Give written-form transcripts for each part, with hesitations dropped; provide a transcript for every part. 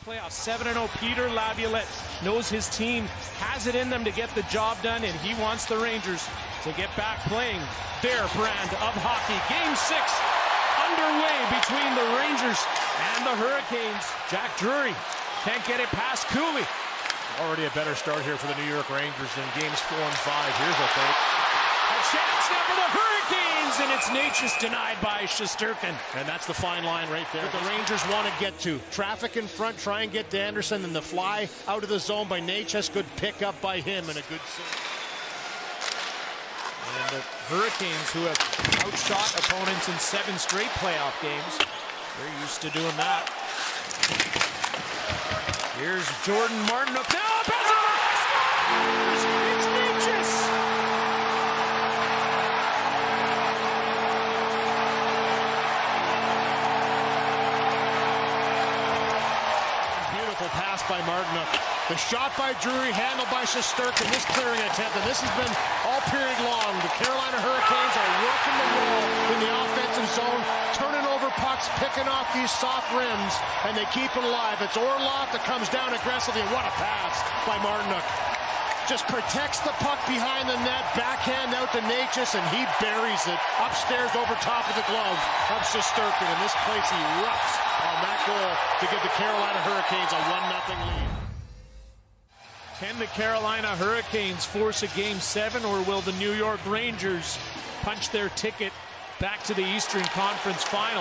Playoffs 7-0. Peter Laviolette knows his team has it in them to get the job done, and he wants the Rangers to get back playing their brand of hockey. Game 6 underway between the Rangers and the Hurricanes. Jack Drury can't get it past Cooley. Already a better start here for the New York Rangers than games 4 and 5. Here's a break. A chance now for the Hurricanes, and it's Necas denied by Shesterkin. And that's the fine line right there that the Rangers want to get to. Traffic in front, try and get to Anderson, and the fly out of the zone by Necas. Good pick up by him and a good save. And the Hurricanes, who have outshot opponents in 7 straight playoff games, they're used to doing that. Here's Jordan Martin up now. Scores! It's Necas! Beautiful pass by Martin. The shot by Drury, handled by Shesterkin. This clearing attempt, and this has been all period long. The Carolina Hurricanes are working the wall in the offensive zone, turning over pucks, picking off these soft rims, and they keep it alive. It's Orlov that comes down aggressively, and what a pass by Martinook. Just protects the puck behind the net, backhand out to Necas, and he buries it upstairs over top of the glove of Shesterkin, and this place erupts on that goal to give the Carolina Hurricanes a 1-0 lead. Can the Carolina Hurricanes force a Game 7, or will the New York Rangers punch their ticket back to the Eastern Conference Final?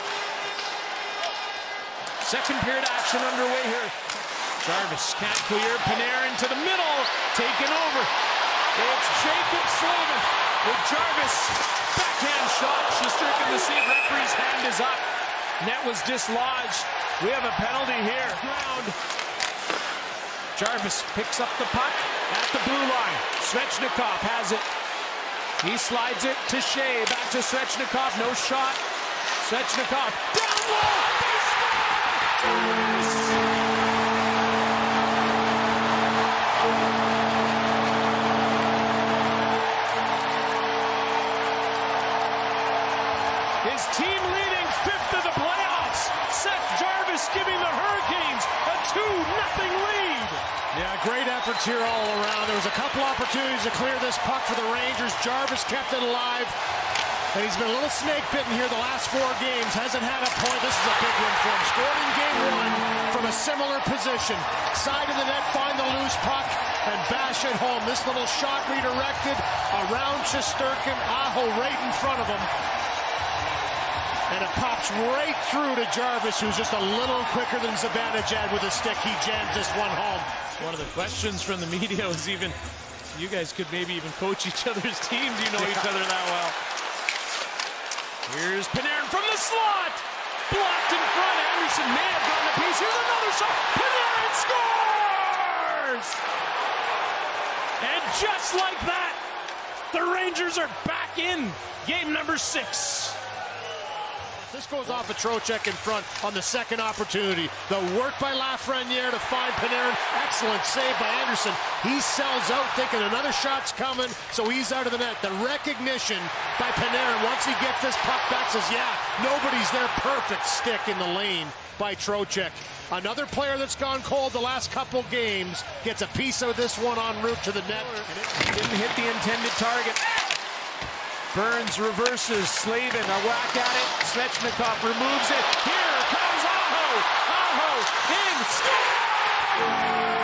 Second period action underway here. Jarvis can't clear. Panarin to the middle. Taken over. It's Jacob Slavin with Jarvis. Backhand shot. Shesterkin to see referee's hand is up. Net was dislodged. We have a penalty here. Ground. Jarvis picks up the puck at the blue line. Svechnikov has it. He slides it to Shea. Back to Svechnikov. No shot. Svechnikov down low. His team leading 5th of the playoffs. Seth Jarvis giving the Hurricanes a 2-0 lead. Yeah, great efforts here all around. There was a couple opportunities to clear this puck for the Rangers. Jarvis kept it alive. And he's been a little snake bitten here the last 4 games. Hasn't had a point. This is a big win for him. Scored in game 1 from a similar position. Side of the net, find the loose puck, and bash it home. This little shot redirected around Shesterkin. Aho right in front of him. And it pops right through to Jarvis, who's just a little quicker than Zibanejad with a stick. He jams this one home. One of the questions from the media was even, you guys could maybe even coach each other's teams. You know each other that well. Here's Panarin from the slot. Blocked in front. Anderson may have gotten a piece. Here's another shot. Panarin scores! And just like that, the Rangers are back in game number 6. This goes off of Trocheck in front on the second opportunity. The work by Lafreniere to find Panarin. Excellent save by Anderson. He sells out thinking another shot's coming, so he's out of the net. The recognition by Panarin once he gets this puck back says, yeah, nobody's there. Perfect stick in the lane by Trocheck. Another player that's gone cold the last couple games gets a piece of this one en route to the net. And it didn't hit the intended target. Burns reverses. Slavin, a whack at it. Svechnikov removes it. Here comes Aho. Aho in. Scores!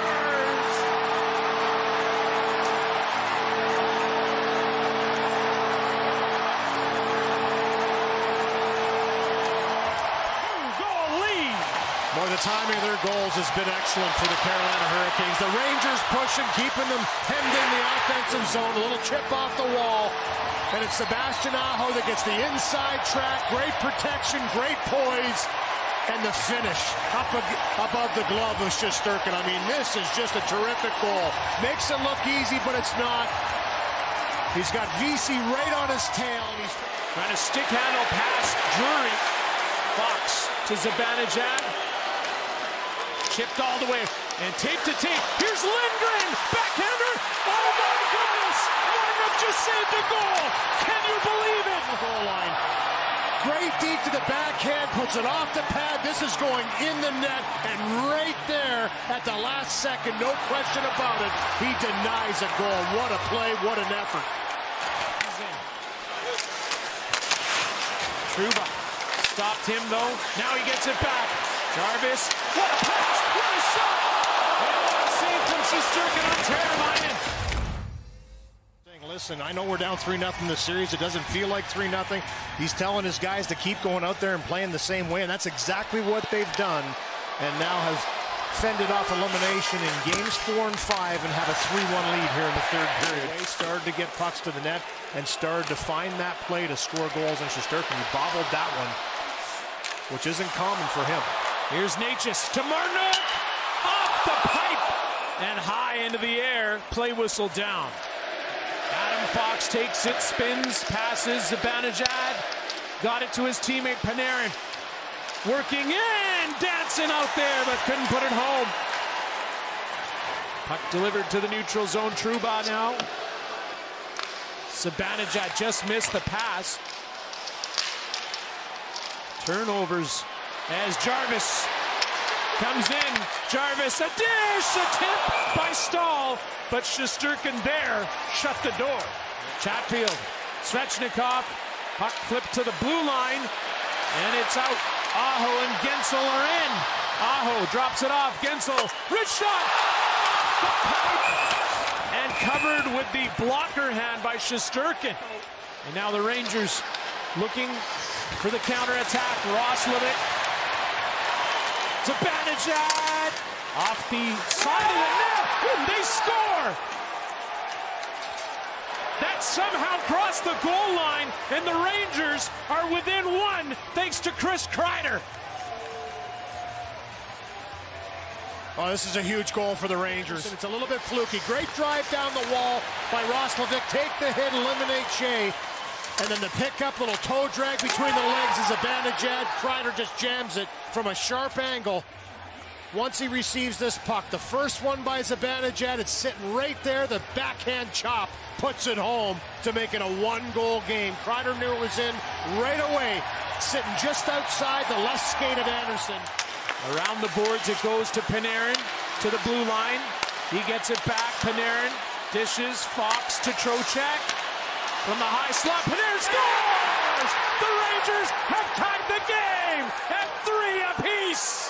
Goal lead. Boy, the timing of their goals has been excellent for the Carolina Hurricanes. The Rangers pushing, keeping them hemmed in the offensive zone. A little chip off the wall. And it's Sebastian Aho that gets the inside track. Great protection, great poise, and the finish up above the glove of Shesterkin. I mean, this is just a terrific goal. Makes it look easy, but it's not. He's got VC right on his tail. And he's trying to stick handle past Drury. Fox to Zibanejad. Chipped all the way. And tape to tape. Here's Lindgren. Backhander. Oh, my goodness. Just saved a goal. Can you believe it? The goal line. Great deep to the backhand, puts it off the pad. This is going in the net, and right there at the last second, no question about it, he denies a goal. What a play, what an effort. Trouba stopped him, though. Now he gets it back. Jarvis, what a pass, what a shot! Oh, save from Shesterkin on Teravainen. Listen, I know we're down 3-0 in the series. It doesn't feel like 3-0. He's telling his guys to keep going out there and playing the same way, and that's exactly what they've done, and now have fended off elimination in games 4 and 5 and have a 3-1 lead here in the third period. They started to get pucks to the net and started to find that play to score goals, and Shesterkin, he bobbled that one, which isn't common for him. Here's Necas to Marnook, off the pipe, and high into the air, play whistle down. Adam Fox takes it, spins, passes Zibanejad, got it to his teammate Panarin. Working in, dancing out there, but couldn't put it home. Puck delivered to the neutral zone, Trouba now. Zibanejad just missed the pass. Turnovers as Jarvis comes in. Jarvis, a dish, a tip by Stahl, but Shesterkin there shut the door. Chatfield, Svechnikov, puck flipped to the blue line, and it's out. Aho and Gensel are in. Aho drops it off. Gensel, rich shot, and covered with the blocker hand by Shesterkin. And now the Rangers looking for the counterattack. Roslovic, Zibanejad, off the side of the net, and they score! That somehow crossed the goal line, and the Rangers are within one thanks to Chris Kreider. Oh, this is a huge goal for the Rangers. It's a little bit fluky. Great drive down the wall by Roslovic. Take the hit, eliminate Shea. And then the pickup, little toe drag between the legs is Zibanejad. Kreider just jams it from a sharp angle. Once he receives this puck, the first one by Zibanejad, it's sitting right there. The backhand chop puts it home to make it a one-goal game. Kreider knew it was in right away, sitting just outside the left skate of Anderson. Around the boards it goes to Panarin, to the blue line. He gets it back, Panarin dishes, Fox to Trocheck. From the high slot, Panarin scores! The Rangers have tied the game at 3 apiece.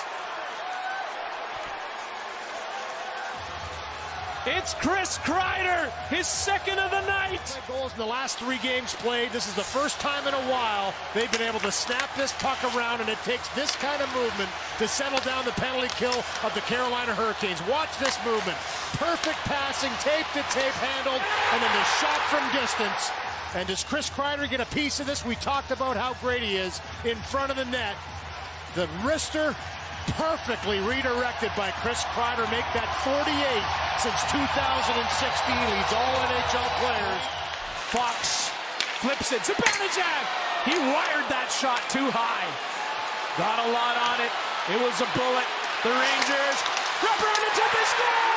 It's Chris Kreider, his second of the night. Goals in the last 3 games played. This is the first time in a while they've been able to snap this puck around, and it takes this kind of movement to settle down the penalty kill of the Carolina Hurricanes. Watch this movement. Perfect passing, tape-to-tape handled, and then the shot from distance. And does Chris Kreider get a piece of this? We talked about how great he is in front of the net. The wrister perfectly redirected by Chris Kreider, make that 48 since 2016. Leads all NHL players. Fox flips it. Zibanejad, he wired that shot too high. Got a lot on it. It was a bullet. The Rangers, rubber on the tip, they score!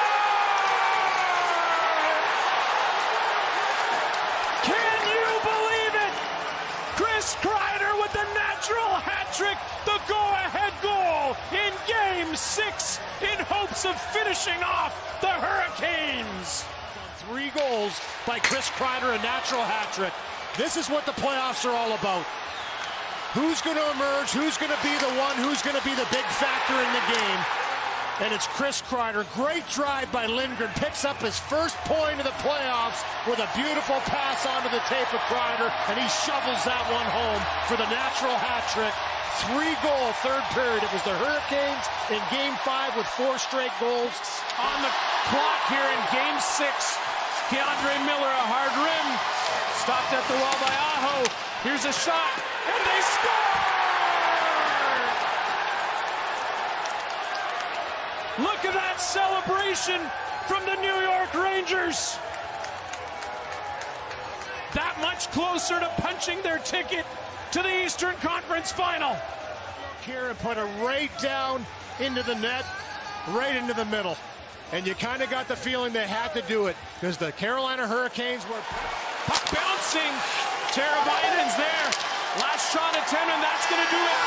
Can you believe it? Chris Kreider with the natural hat trick, the go-ahead goal in Game 6 in hopes of finishing off the Hurricanes. 3 goals by Chris Kreider, a natural hat trick. This is what the playoffs are all about. Who's going to emerge? Who's going to be the one? Who's going to be the big factor in the game? And it's Chris Kreider. Great drive by Lindgren. Picks up his first point of the playoffs with a beautiful pass onto the tape of Kreider, and he shovels that one home for the natural hat trick. 3-goal third period. It was the Hurricanes in Game 5 with 4 straight goals. On the clock here in Game 6, Keandre Miller, a hard rim. Stopped at the wall by Aho. Here's a shot, and they score! Look at that celebration from the New York Rangers. That much closer to punching their ticket to the Eastern Conference Final. Here and put it right down into the net, right into the middle. And you kind of got the feeling they had to do it because the Carolina Hurricanes were puck bouncing. Teravainen's there. Last shot attempt, and that's going to do it.